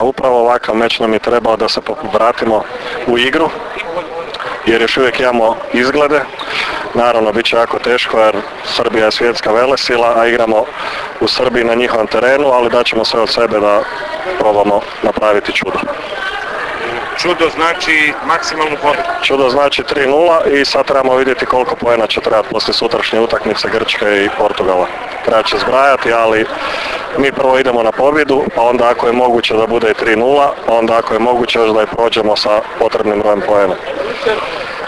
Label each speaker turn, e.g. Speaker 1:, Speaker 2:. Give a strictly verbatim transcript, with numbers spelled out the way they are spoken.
Speaker 1: Upravo ovakav meč nam je trebao da se vratimo u igru, jer još uvijek imamo izglede. Naravno, bit će jako teško jer Srbija je svjetska velesila, a igramo u Srbiji na njihovom terenu, ali daćemo sve od sebe da probamo napraviti čudo.
Speaker 2: Čudo znači maksimalnu pobjedu.
Speaker 1: Čudo znači tri nula i sad trebamo vidjeti koliko poena će trebati poslije sutrašnje utakmice Grčke i Portugala. Treba će zbrajati, ali mi prvo idemo na pobjedu, pa onda ako je moguće da bude i tri nula, pa onda ako je moguće još da je prođemo sa potrebnim brojem poena.